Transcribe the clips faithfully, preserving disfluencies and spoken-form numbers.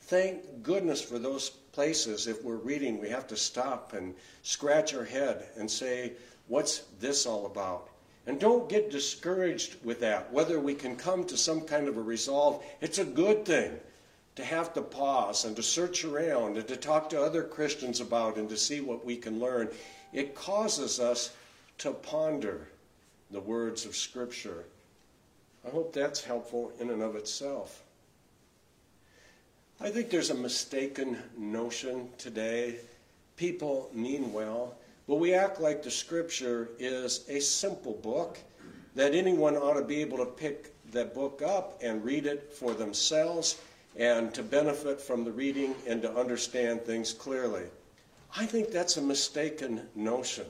thank goodness for those places. If we're reading, we have to stop and scratch our head and say, what's this all about? And don't get discouraged with that. Whether we can come to some kind of a resolve, it's a good thing to have to pause and to search around and to talk to other Christians about and to see what we can learn. It causes us to ponder the words of Scripture. I hope that's helpful in and of itself. I think there's a mistaken notion today. People mean well, but we act like the Scripture is a simple book, that anyone ought to be able to pick that book up and read it for themselves and to benefit from the reading and to understand things clearly. I think that's a mistaken notion.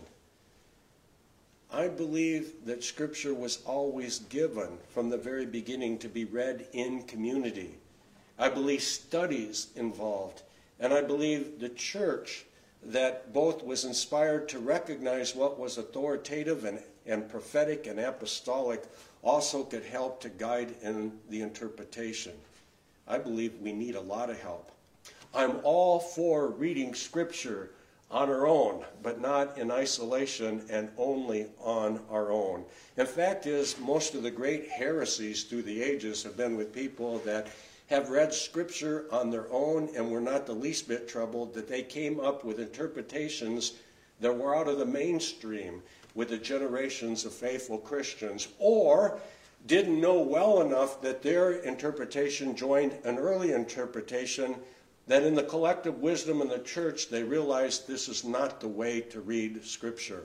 I believe that Scripture was always given from the very beginning to be read in community. I believe studies involved, and I believe the church that both was inspired to recognize what was authoritative and, and prophetic and apostolic also could help to guide in the interpretation. I believe we need a lot of help. I'm all for reading Scripture on our own, but not in isolation and only on our own. In fact is, most of the great heresies through the ages have been with people that have read Scripture on their own and were not the least bit troubled that they came up with interpretations that were out of the mainstream with the generations of faithful Christians, or didn't know well enough that their interpretation joined an early interpretation that in the collective wisdom in the church they realized this is not the way to read Scripture.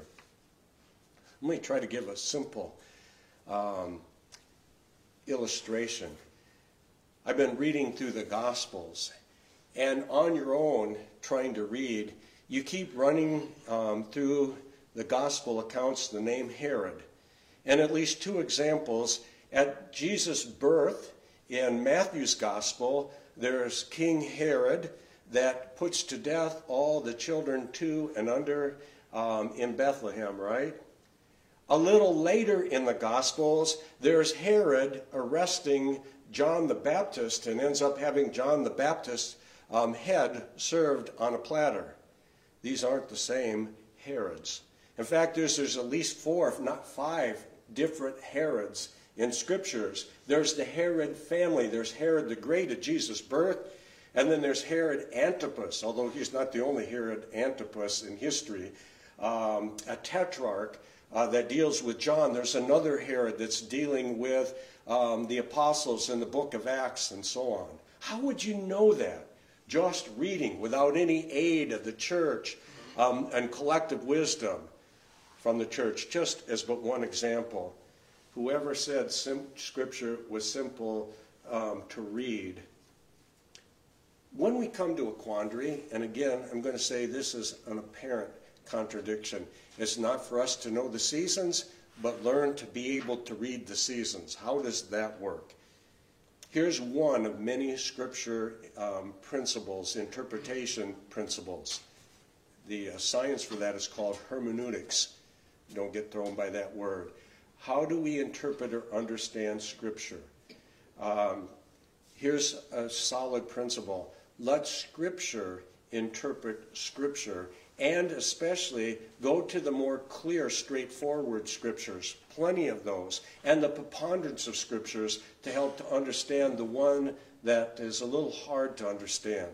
Let me try to give a simple um, illustration. I've been reading through the Gospels, and on your own, trying to read, you keep running um, through the Gospel accounts the name Herod. And at least two examples. At Jesus' birth in Matthew's Gospel, there's King Herod that puts to death all the children two and under um, in Bethlehem, right? A little later in the Gospels, there's Herod arresting John the Baptist and ends up having John the Baptist's um, head served on a platter. These aren't the same Herods. In fact, there's, there's at least four, if not five, different Herods in Scriptures. There's the Herod family. There's Herod the Great at Jesus' birth, and then there's Herod Antipas, although he's not the only Herod Antipas in history, um, a tetrarch uh, that deals with John. There's another Herod that's dealing with um, the apostles in the book of Acts and so on. How would you know that? Just reading without any aid of the church um, and collective wisdom from the church, just as but one example. Whoever said sim- Scripture was simple um, to read. When we come to a quandary, and again, I'm going to say this is an apparent contradiction. It's not for us to know the seasons, but learn to be able to read the seasons. How does that work? Here's one of many Scripture um, principles, interpretation principles. The uh, science for that is called hermeneutics. Don't get thrown by that word. How do we interpret or understand Scripture? Um, here's a solid principle. Let Scripture interpret Scripture, and especially go to the more clear, straightforward Scriptures, plenty of those, and the preponderance of Scriptures to help to understand the one that is a little hard to understand.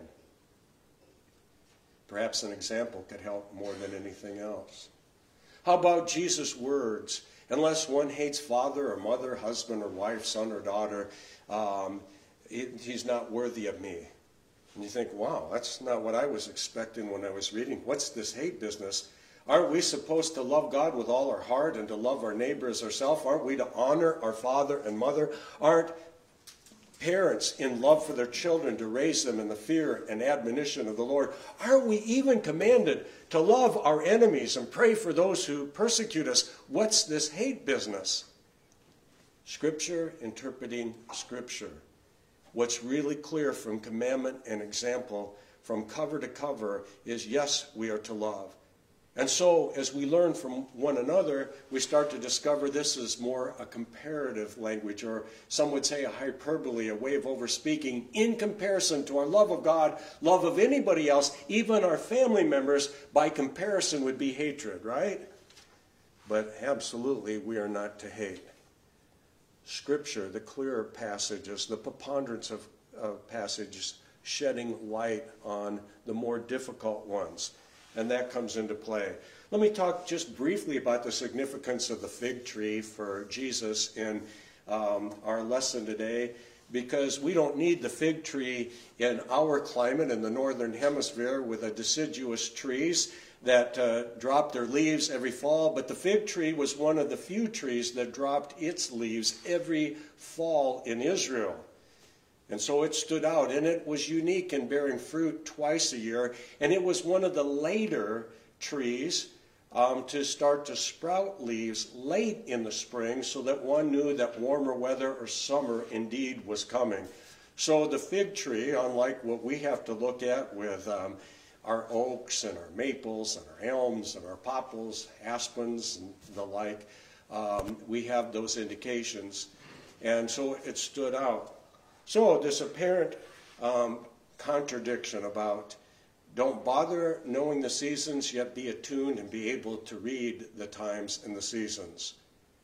Perhaps an example could help more than anything else. How about Jesus' words? Unless one hates father or mother, husband or wife, son or daughter, um, it, he's not worthy of me. And you think, wow, that's not what I was expecting when I was reading. What's this hate business? Aren't we supposed to love God with all our heart and to love our neighbor as ourselves? Aren't we to honor our father and mother? Aren't parents in love for their children to raise them in the fear and admonition of the Lord? Aren't we even commanded to love our enemies and pray for those who persecute us? What's this hate business? Scripture interpreting Scripture. What's really clear from commandment and example from cover to cover is, yes, we are to love. And so, as we learn from one another, we start to discover this is more a comparative language, or some would say a hyperbole, a way of overspeaking, in comparison to our love of God, love of anybody else, even our family members, by comparison would be hatred, right? But absolutely, we are not to hate. Scripture, the clearer passages, the preponderance of uh, passages, shedding light on the more difficult ones. And that comes into play. Let me talk just briefly about the significance of the fig tree for Jesus in um, our lesson today, because we don't need the fig tree in our climate in the northern hemisphere with the deciduous trees that uh, drop their leaves every fall, but the fig tree was one of the few trees that dropped its leaves every fall in Israel. And so it stood out, and it was unique in bearing fruit twice a year, and it was one of the later trees um, to start to sprout leaves late in the spring, so that one knew that warmer weather or summer indeed was coming. So the fig tree, unlike what we have to look at with um, our oaks and our maples and our elms and our poplars, aspens and the like, um, we have those indications. And so it stood out. So this apparent um, contradiction about don't bother knowing the seasons, yet be attuned and be able to read the times and the seasons.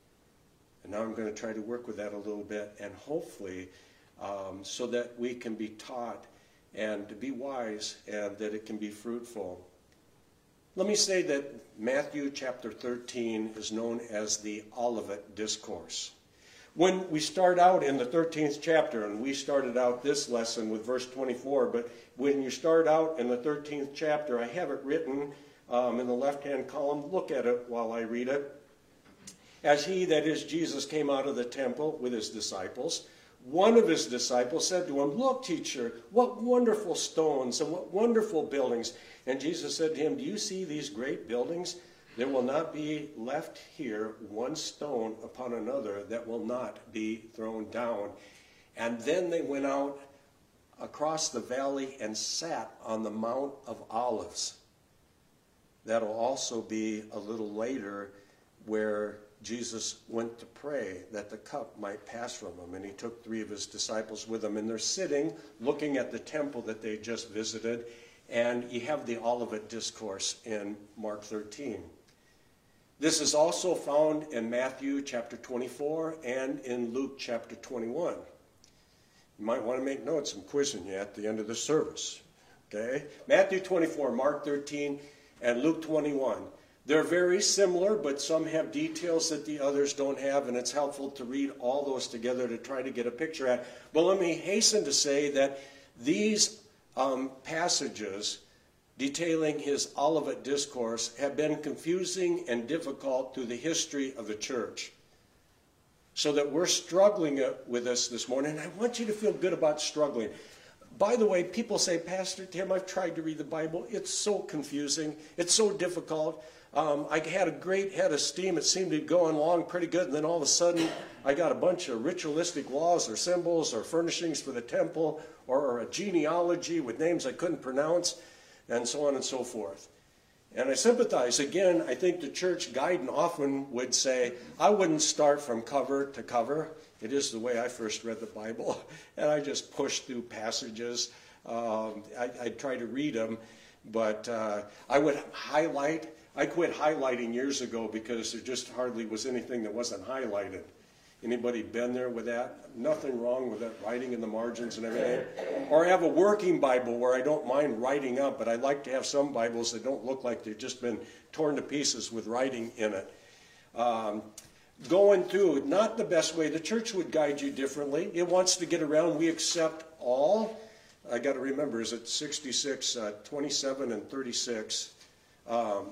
And now I'm going to try to work with that a little bit, and hopefully um, so that we can be taught and to be wise, and that it can be fruitful. Let me say that Matthew chapter thirteen is known as the Olivet Discourse. When we start out in the thirteenth chapter, and we started out this lesson with verse twenty-four, but when you start out in the thirteenth chapter, I have it written um, in the left-hand column. Look at it while I read it. As he, that is Jesus, came out of the temple with his disciples, one of his disciples said to him, "Look, teacher, what wonderful stones and what wonderful buildings." And Jesus said to him, "Do you see these great buildings? There will not be left here one stone upon another that will not be thrown down." And then they went out across the valley and sat on the Mount of Olives. That'll also be a little later where Jesus went to pray that the cup might pass from him. And he took three of his disciples with him. And they're sitting looking at the temple that they just visited. And you have the Olivet Discourse in Mark thirteen. This is also found in Matthew chapter twenty-four and in Luke chapter twenty-one. You might want to make notes. I'm quizzing you at the end of the service. Okay? Matthew twenty-four, Mark thirteen, and Luke twenty-one. They're very similar, but some have details that the others don't have, and it's helpful to read all those together to try to get a picture at. But let me hasten to say that these um, passages detailing his Olivet Discourse have been confusing and difficult through the history of the church. So that we're struggling with this this morning, and I want you to feel good about struggling. By the way, people say, "Pastor Tim, I've tried to read the Bible. It's so confusing. It's so difficult. Um, I had a great head of steam. It seemed to be going along pretty good, and then all of a sudden I got a bunch of ritualistic laws or symbols or furnishings for the temple or, or a genealogy with names I couldn't pronounce, and so on and so forth." And I sympathize. Again, I think the church guidance often would say, I wouldn't start from cover to cover. It is the way I first read the Bible. And I just pushed through passages. Um, I, I'd try to read them, but uh, I would highlight. I quit highlighting years ago because there just hardly was anything that wasn't highlighted. Anybody been there with that? Nothing wrong with that, writing in the margins and everything. Or I have a working Bible where I don't mind writing up, but I like to have some Bibles that don't look like they've just been torn to pieces with writing in it. Um, going through, not the best way. The church would guide you differently. It wants to get around. We accept all. I got to remember, is it sixty-six, uh, twenty-seven, and thirty-six? Um,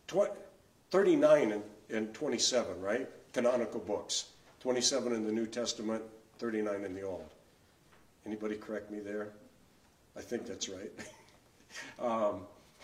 thirty-nine and, and twenty-seven, right? Canonical books. twenty-seven in the New Testament, thirty-nine in the Old. Anybody correct me there? I think that's right. um,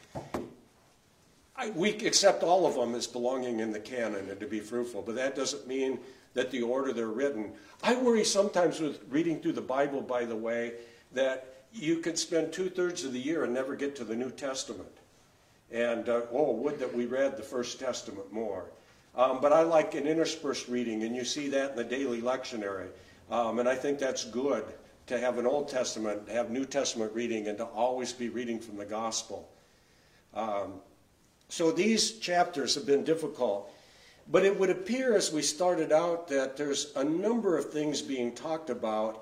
I, we accept all of them as belonging in the canon and to be fruitful, but that doesn't mean that the order they're written. I worry sometimes with reading through the Bible, by the way, that you could spend two-thirds of the year and never get to the New Testament. And, uh, oh, would that we read the First Testament more. Um, but I like an interspersed reading, and you see that in the daily lectionary. Um, and I think that's good to have an Old Testament, to have New Testament reading, and to always be reading from the Gospel. Um, so these chapters have been difficult. But it would appear as we started out that there's a number of things being talked about,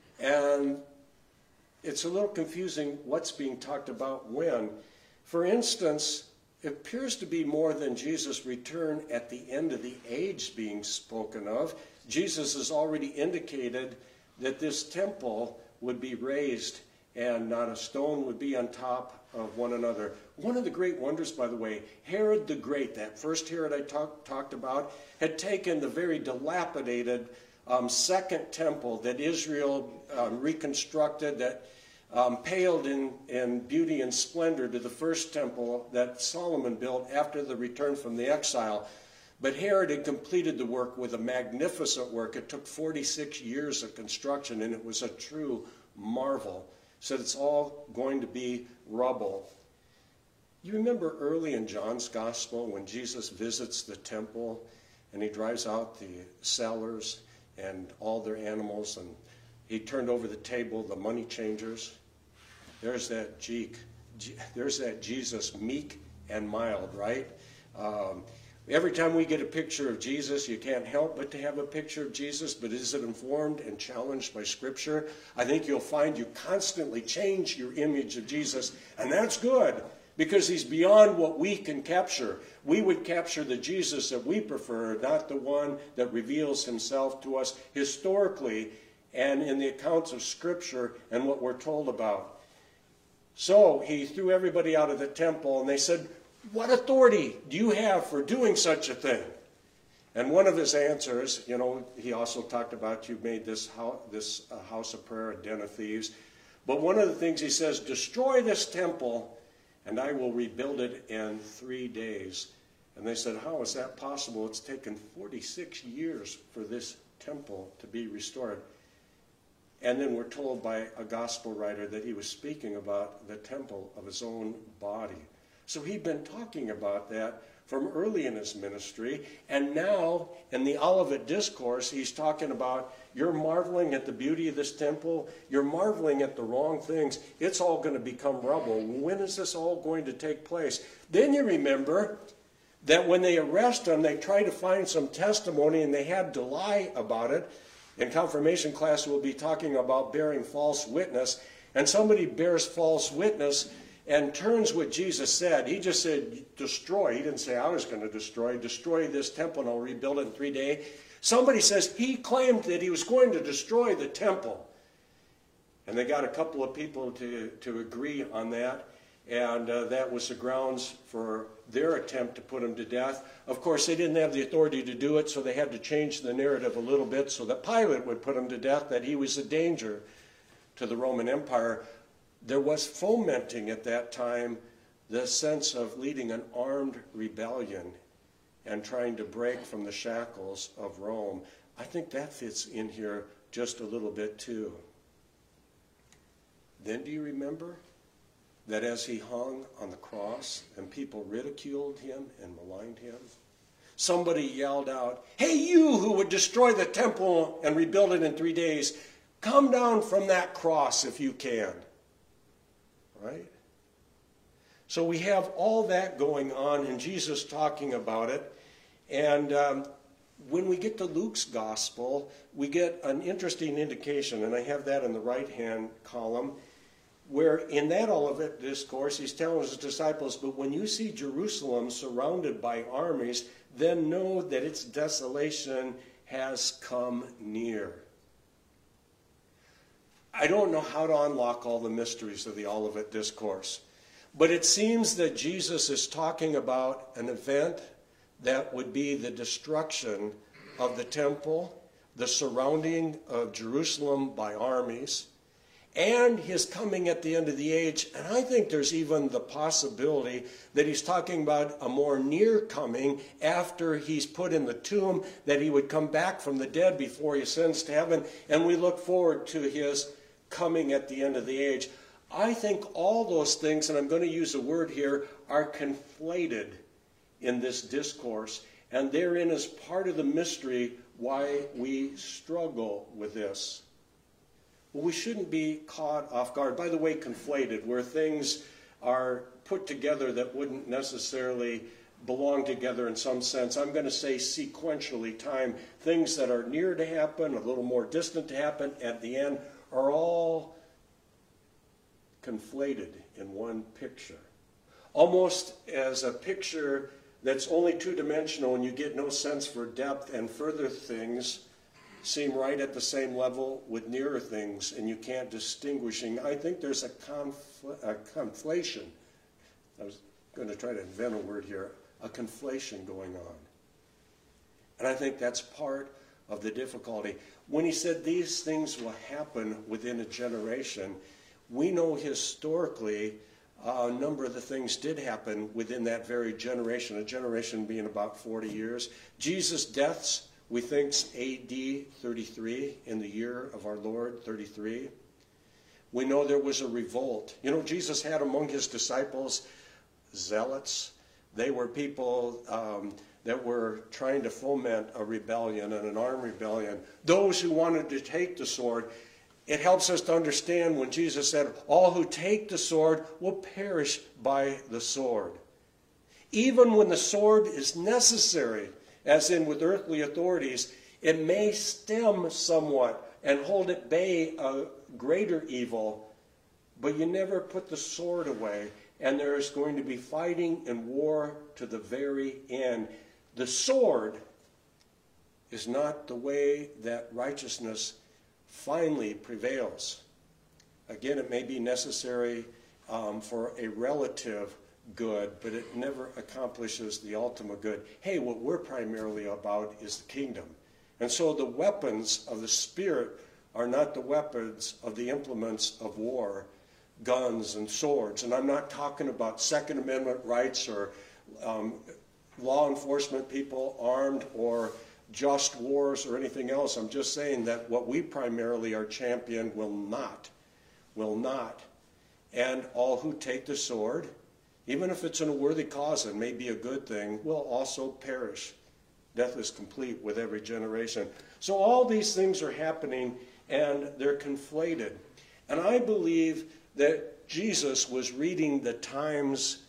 and it's a little confusing what's being talked about when. For instance, it appears to be more than Jesus' return at the end of the age being spoken of. Jesus has already indicated that this temple would be raised and not a stone would be on top of one another. One of the great wonders, by the way, Herod the Great, that first Herod I talk, talked about, had taken the very dilapidated um, second temple that Israel um, reconstructed, that um, paled in, in beauty and splendor to the first temple that Solomon built after the return from the exile. But Herod had completed the work with a magnificent work. It took forty-six years of construction, and it was a true marvel. So it's all going to be rubble. You remember early in John's Gospel when Jesus visits the temple and he drives out the sellers and all their animals, and he turned over the table the money changers. There's that G, there's that Jesus, meek and mild, right? Um, every time we get a picture of Jesus, you can't help but to have a picture of Jesus, but is it informed and challenged by Scripture? I think you'll find you constantly change your image of Jesus, and that's good, because he's beyond what we can capture. We would capture the Jesus that we prefer, not the one that reveals himself to us historically and in the accounts of Scripture and what we're told about. So he threw everybody out of the temple, and they said, "What authority do you have for doing such a thing?" And one of his answers, you know, he also talked about, you've made this house, this uh, house of prayer a den of thieves. But one of the things he says, destroy this temple, and I will rebuild it in three days. And they said, how is that possible? It's taken forty-six years for this temple to be restored. And then we're told by a gospel writer that he was speaking about the temple of his own body. So he'd been talking about that from early in his ministry, and now in the Olivet Discourse, he's talking about, you're marveling at the beauty of this temple, you're marveling at the wrong things, it's all going to become rubble. When is this all going to take place? Then you remember that when they arrest him, they try to find some testimony, and they had to lie about it. In confirmation class, we'll be talking about bearing false witness, and somebody bears false witness and turns what Jesus said. He just said, destroy. He didn't say, I was going to destroy. Destroy this temple and I'll rebuild it in three days. Somebody says he claimed that he was going to destroy the temple. And they got a couple of people to, to agree on that. And uh, that was the grounds for their attempt to put him to death. Of course, they didn't have the authority to do it, so they had to change the narrative a little bit so that Pilate would put him to death, that he was a danger to the Roman Empire. There was fomenting at that time the sense of leading an armed rebellion and trying to break from the shackles of Rome. I think that fits in here just a little bit too. Then do you remember that as he hung on the cross and people ridiculed him and maligned him, somebody yelled out, hey, you who would destroy the temple and rebuild it in three days, come down from that cross if you can. Right? So we have all that going on, and Jesus talking about it. And um, when we get to Luke's gospel, we get an interesting indication, and I have that in the right-hand column, where in that Olivet Discourse, he's telling his disciples, but when you see Jerusalem surrounded by armies, then know that its desolation has come near. I don't know how to unlock all the mysteries of the Olivet Discourse, but it seems that Jesus is talking about an event that would be the destruction of the temple, the surrounding of Jerusalem by armies, and his coming at the end of the age. And I think there's even the possibility that he's talking about a more near coming after he's put in the tomb, that he would come back from the dead before he ascends to heaven, and we look forward to his coming at the end of the age. I think all those things, and I'm going to use a word here, are conflated in this discourse, and therein is part of the mystery why we struggle with this. Well, we shouldn't be caught off guard. By the way, conflated, where things are put together that wouldn't necessarily belong together in some sense. I'm going to say sequentially time. Things that are near to happen, a little more distant to happen, at the end, are all conflated in one picture. Almost as a picture that's only two-dimensional and you get no sense for depth, and further things seem right at the same level with nearer things, and you can't distinguishing. I think there's a, confl- a conflation. I was going to try to invent a word here. A conflation going on. And I think that's part of the difficulty. When he said these things will happen within a generation, we know historically uh, a number of the things did happen within that very generation, a generation being about forty years. Jesus' deaths, we think, A D thirty-three, in the year of our Lord, thirty-three. We know there was a revolt. You know, Jesus had among his disciples zealots. They were people um, that were trying to foment a rebellion and an armed rebellion. Those who wanted to take the sword. It helps us to understand when Jesus said, all who take the sword will perish by the sword. Even when the sword is necessary, as in with earthly authorities, it may stem somewhat and hold at bay a greater evil, but you never put the sword away. And there is going to be fighting and war to the very end. The sword is not the way that righteousness finally prevails. Again, it may be necessary um, for a relative good, but it never accomplishes the ultimate good. Hey, what we're primarily about is the kingdom. And so the weapons of the Spirit are not the weapons of the implements of war, guns and swords. And I'm not talking about Second Amendment rights or um, law enforcement people armed or just wars or anything else. I'm just saying that what we primarily are championed will not, will not. And all who take the sword, even if it's in a worthy cause and may be a good thing, will also perish. Death is complete with every generation. So all these things are happening and they're conflated. And I believe that Jesus was reading the times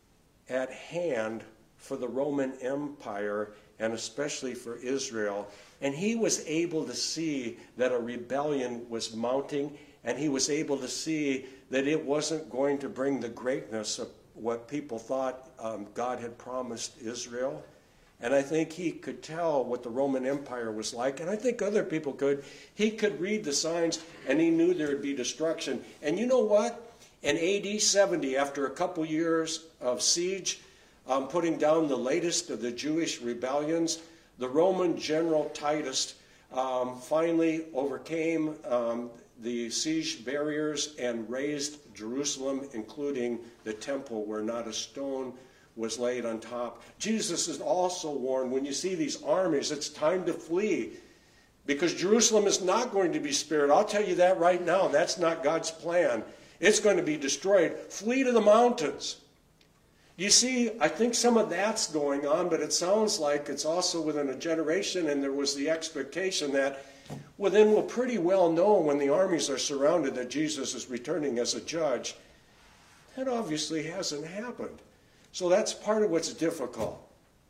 at hand for the Roman Empire and especially for Israel. And he was able to see that a rebellion was mounting, and he was able to see that it wasn't going to bring the greatness of what people thought um, God had promised Israel. And I think he could tell what the Roman Empire was like, and I think other people could. He could read the signs, and he knew there would be destruction. And you know what? In A D seventy, after a couple years of siege, um, putting down the latest of the Jewish rebellions, the Roman general Titus um, finally overcame um, the siege barriers and razed Jerusalem, including the temple where not a stone was laid on top. Jesus is also warned, when you see these armies, it's time to flee, because Jerusalem is not going to be spared. I'll tell you that right now. That's not God's plan. It's going to be destroyed. Flee to the mountains. You see, I think some of that's going on, but it sounds like it's also within a generation, and there was the expectation that, well, then we'll pretty well know when the armies are surrounded that Jesus is returning as a judge. That obviously hasn't happened. So that's part of what's difficult.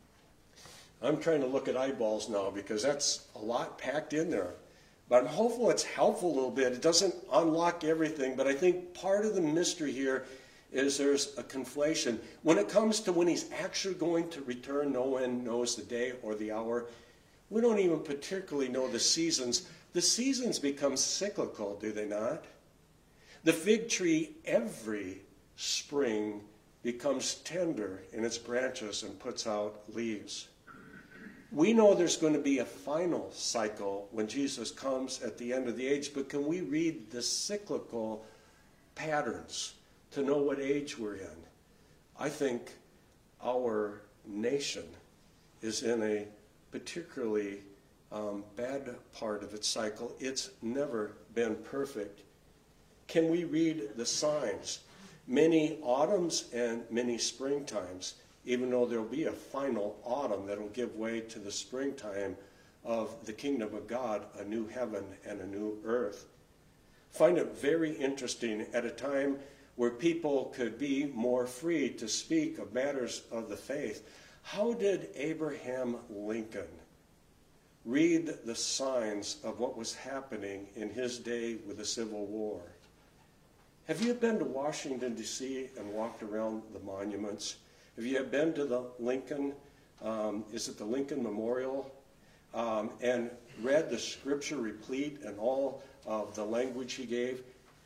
I'm trying to look at eyeballs now because that's a lot packed in there. But I'm hopeful it's helpful a little bit. It doesn't unlock everything, but I think part of the mystery here is there's a conflation. When it comes to when he's actually going to return, no one knows the day or the hour. We don't even particularly know the seasons. The seasons become cyclical, do they not? The fig tree every spring becomes tender in its branches and puts out leaves. We know there's going to be a final cycle when Jesus comes at the end of the age, but can we read the cyclical patterns to know what age we're in? I think our nation is in a particularly um, bad part of its cycle. It's never been perfect. can we read the signs? Many autumns and many springtimes, even though there'll be a final autumn that'll give way to the springtime of the kingdom of God, a new heaven and a new earth. Find it very interesting at a time where people could be more free to speak of matters of the faith. How did Abraham Lincoln read the signs of what was happening in his day with the Civil War? Have you been to Washington, D C and walked around the monuments? Have you been to the Lincoln, um, is it the Lincoln Memorial, um, and read the scripture replete and all of the language he gave?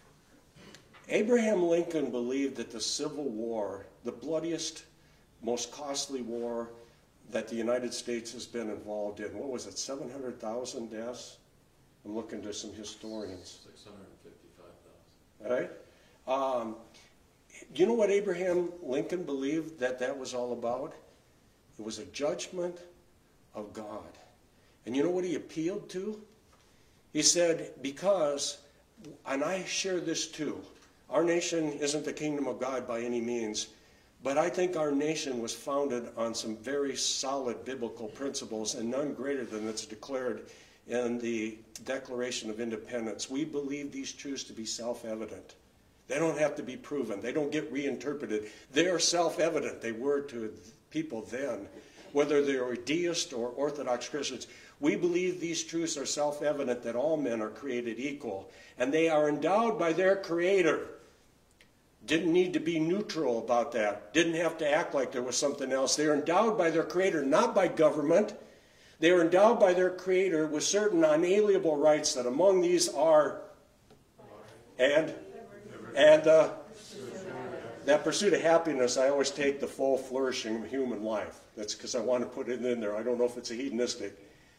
Abraham Lincoln believed that the Civil War, the bloodiest, most costly war that the United States has been involved in, what was it, seven hundred thousand deaths? I'm looking to some historians. six hundred fifty-five thousand. Right? Um, do you know what Abraham Lincoln believed that that was all about? It was a judgment of God. And you know what he appealed to? He said, because, and I share this too, our nation isn't the kingdom of God by any means, but I think our nation was founded on some very solid biblical principles, and none greater than that's declared in the Declaration of Independence. We believe these truths to be self-evident. They don't have to be proven. They don't get reinterpreted. They are self-evident. They were to people then, whether they were deist or Orthodox Christians. We believe these truths are self-evident, that all men are created equal, and they are endowed by their Creator. Didn't need to be neutral about that. Didn't have to act like there was something else. They are endowed by their Creator, not by government. They are endowed by their Creator with certain unalienable rights, that among these are, and, and uh, that pursuit of happiness. I always take the full flourishing of human life. That's because I want to put it in there. I don't know if it's a hedonistic.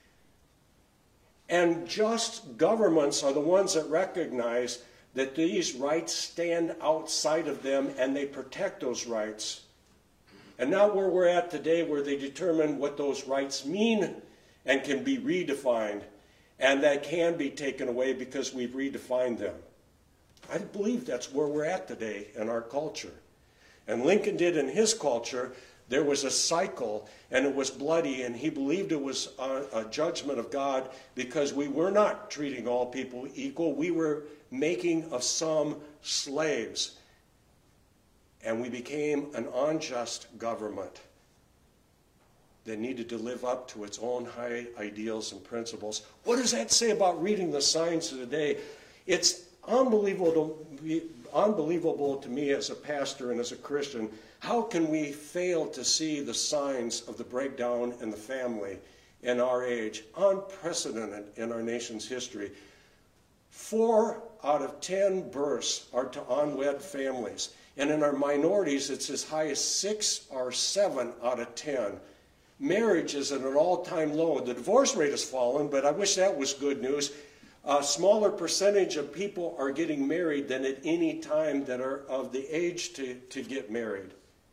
And just governments are the ones that recognize that these rights stand outside of them, and they protect those rights. And not where we're at today, where they determine what those rights mean and can be redefined, and that can be taken away because we've redefined them. I believe that's where we're at today in our culture. And Lincoln did in his culture. There was a cycle, and it was bloody, and he believed it was a, a judgment of God, because we were not treating all people equal. We were making of some slaves, and we became an unjust government that needed to live up to its own high ideals and principles. What does that say about reading the signs of the day? It's unbelievable to, unbelievable to me as a pastor and as a Christian. How can we fail to see the signs of the breakdown in the family in our age? Unprecedented in our nation's history. Four out of ten births are to unwed families. And in our minorities, it's as high as six or seven out of ten. Marriage is at an all-time low. The divorce rate has fallen, but I wish that was good news. A smaller percentage of people are getting married than at any time that are of the age to, to get married.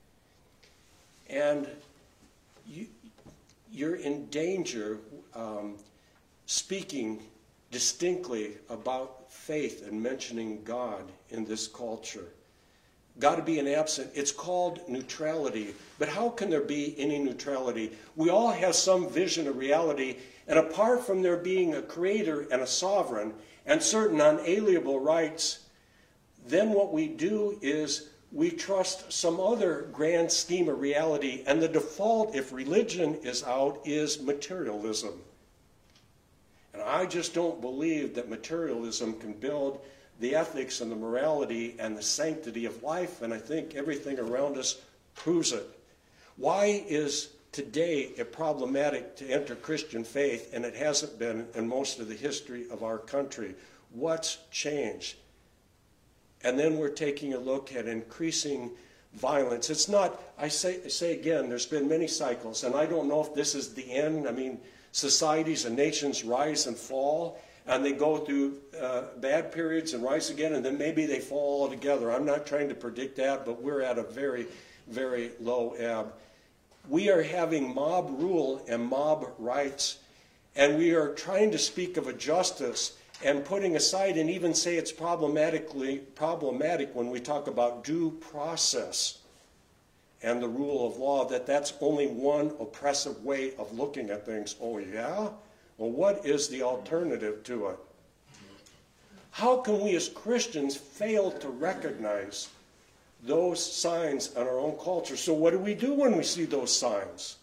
And you, you're in danger um, speaking distinctly about faith and mentioning God in this culture. Got to be an absent. It's called neutrality. But how can there be any neutrality? We all have some vision of reality, and apart from there being a creator and a sovereign and certain unalienable rights, then what we do is we trust some other grand scheme of reality, and the default, if religion is out, is materialism. And I just don't believe that materialism can build the ethics and the morality and the sanctity of life, and I think everything around us proves it. Why is today it problematic to enter Christian faith, and it hasn't been in most of the history of our country? What's changed? And then we're taking a look at increasing violence. It's not, I say, say again, there's been many cycles, and I don't know if this is the end. I mean, societies and nations rise and fall, and they go through uh, bad periods and rise again, and then maybe they fall altogether. I'm not trying to predict that, but we're at a very, very low ebb. We are having mob rule and mob rights, and we are trying to speak of a justice and putting aside and even say it's problematically problematic when we talk about due process and the rule of law, that that's only one oppressive way of looking at things. Oh yeah? Well, what is the alternative to it? How can we as Christians fail to recognize those signs in our own culture? So what do we do when we see those signs?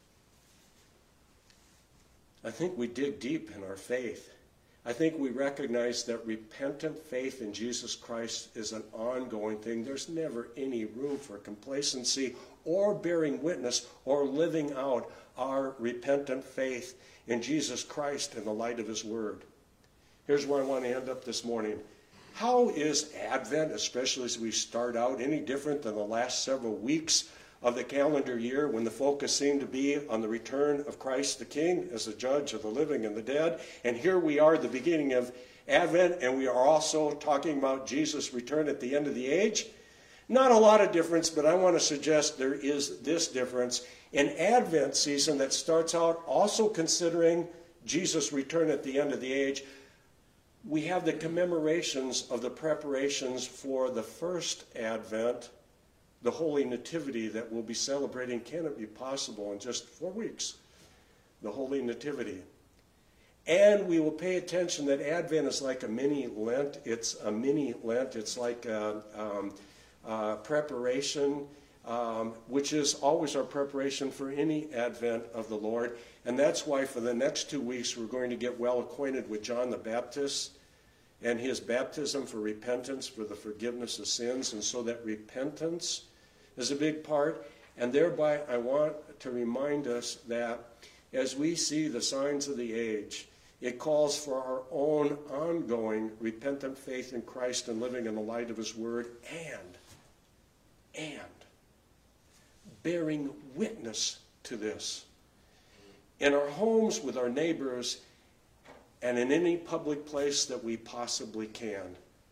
I think we dig deep in our faith. I think we recognize that repentant faith in Jesus Christ is an ongoing thing. There's never any room for complacency or bearing witness or living out our repentant faith in Jesus Christ in the light of his word. Here's where I want to end up this morning. How is Advent, especially as we start out, any different than the last several weeks of the calendar year when the focus seemed to be on the return of Christ the King as the judge of the living and the dead? And here we are at the beginning of Advent, and we are also talking about Jesus' return at the end of the age. Not a lot of difference, but I want to suggest there is this difference. In Advent season that starts out also considering Jesus' return at the end of the age, we have the commemorations of the preparations for the first Advent, the Holy Nativity that we'll be celebrating. Can it be possible in just four weeks? The Holy Nativity. And we will pay attention that Advent is like a mini Lent. It's a mini Lent. It's like a um, uh, preparation, um, which is always our preparation for any Advent of the Lord. And that's why for the next two weeks we're going to get well acquainted with John the Baptist and his baptism for repentance, for the forgiveness of sins. And so that repentance is a big part. And thereby I want to remind us that as we see the signs of the age, it calls for our own ongoing repentant faith in Christ and living in the light of his word, and, and bearing witness to this in our homes, with our neighbors, and in any public place that we possibly can.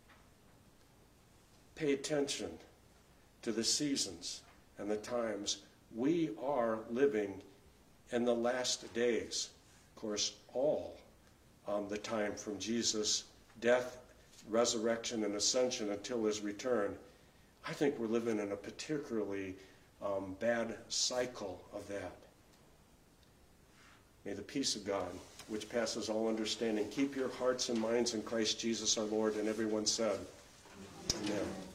Pay attention to the seasons and the times. We are living in the last days. Of course, all um, the time from Jesus' death, resurrection, and ascension until his return. I think we're living in a particularly um, bad cycle of that. May the peace of God, which passes all understanding, keep your hearts and minds in Christ Jesus our Lord. And everyone said, amen.